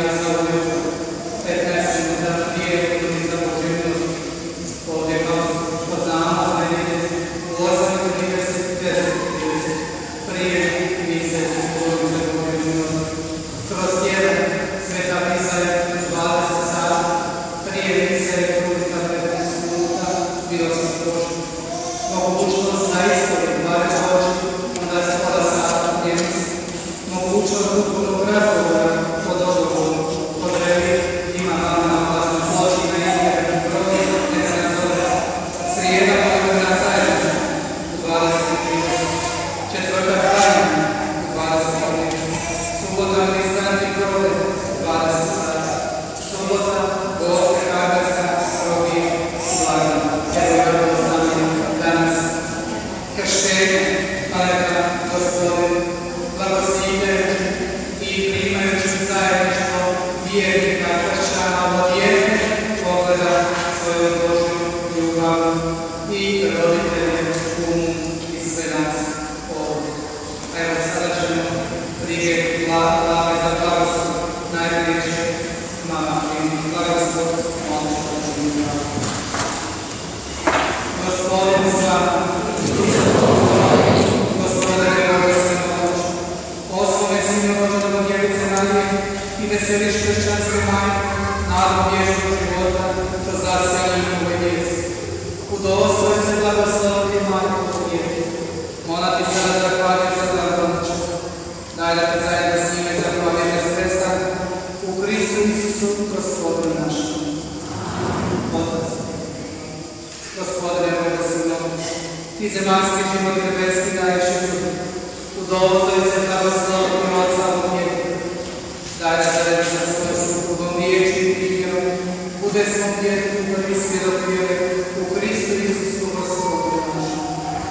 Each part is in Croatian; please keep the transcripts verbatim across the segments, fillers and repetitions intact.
Ti zemaljski život i nebeski daješ Isu, udostojim se blagosloviti Otca u njegovu. Daj da zajedno sa svojom suprugom riječi i primjerom bude svom djetetu prvi svjedok vjere u Kristu Isusu Gospodinu našem.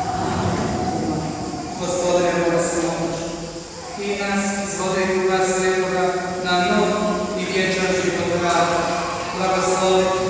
Gospodine moja svemoć, Ti nas iz vode i duha svetoga na nov i vječan život vrati. Blagoslovi